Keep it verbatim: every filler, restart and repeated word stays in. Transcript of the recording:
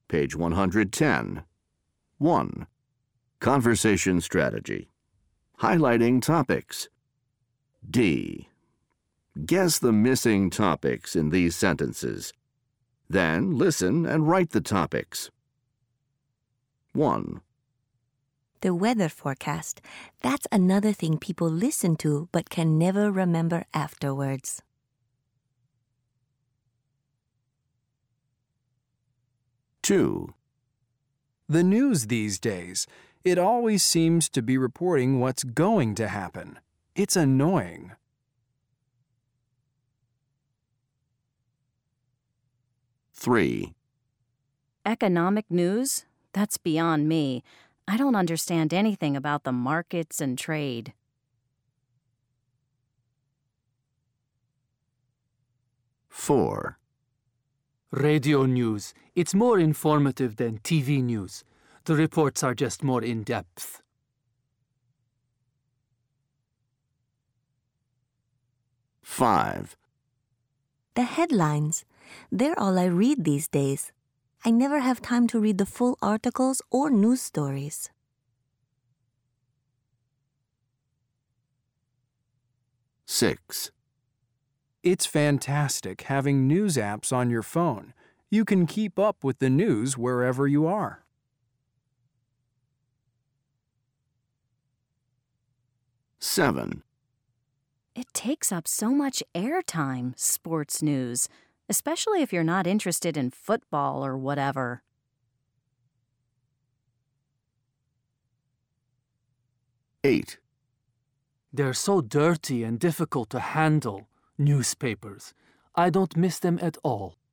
Page one hundred ten. one. Conversation strategy. Highlighting topics. D. Guess the missing topics in these sentences. Then listen and write the topics. one. The weather forecast. That's another thing people listen to but can never remember afterwards. two. The news these days, it always seems to be reporting what's going to happen. It's annoying. three. Economic news? That's beyond me. I don't understand anything about the markets and trade. four. Radio news. It's more informative than T V news. The reports are just more in-depth. five. The headlines. They're all I read these days. I never have time to read the full articles or news stories. six. It's fantastic having news apps on your phone. You can keep up with the news wherever you are. seven. It takes up so much airtime, sports news, especially if you're not interested in football or whatever. eight. They're so dirty and difficult to handle, newspapers. I don't miss them at all.